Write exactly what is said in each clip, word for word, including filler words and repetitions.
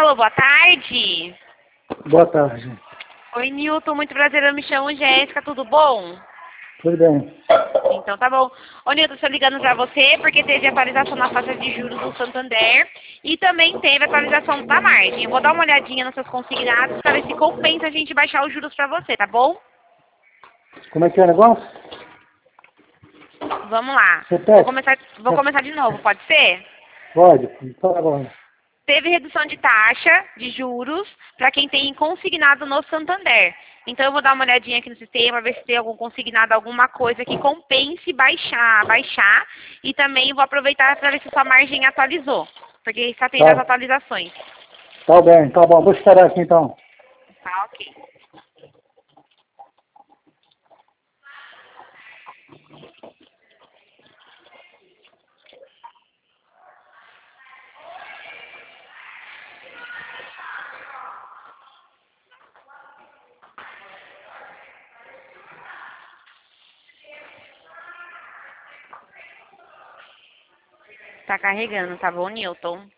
Alô, boa tarde. Boa tarde. Oi, Nilton, muito prazer, eu me chamo Jéssica, tudo bom? Tudo bem. Então tá bom. Ô, Nilton, estou ligando pra você porque teve atualização na faixa de juros do Santander e também teve atualização da margem. Eu vou dar uma olhadinha nos seus consignados para ver se compensa a gente baixar os juros pra você, tá bom? Como é que é o negócio? Vamos lá. Você Vou pede? começar, vou começar de novo, pode ser? Pode, fala agora. Teve redução de taxa de juros para quem tem consignado no Santander. Então eu vou dar uma olhadinha aqui no sistema, ver se tem algum consignado, alguma coisa que compense baixar, baixar. E também vou aproveitar para ver se sua margem atualizou, porque está tendo as Tá, atualizações. tá bem, tá bom. Vou esperar aqui então. Tá, ok. Tá carregando, tá bom, Nilton?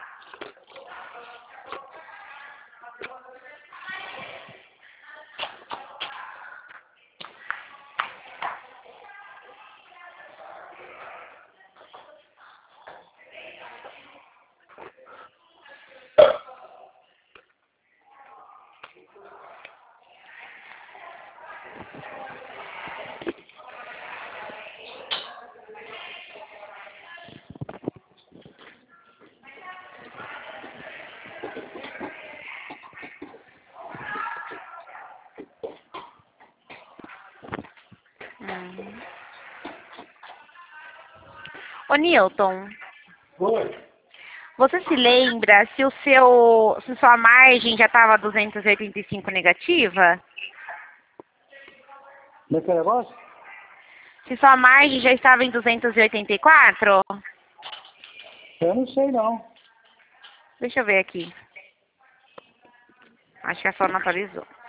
Uhum. Ô, Nilton, Oi. você se lembra se o seu, se sua margem já estava duzentos e oitenta e cinco negativa? Como é que é o negócio? Se sua margem já estava em duzentos e oitenta e quatro? Eu não sei não. Deixa eu ver aqui. Acho que a só não atualizou.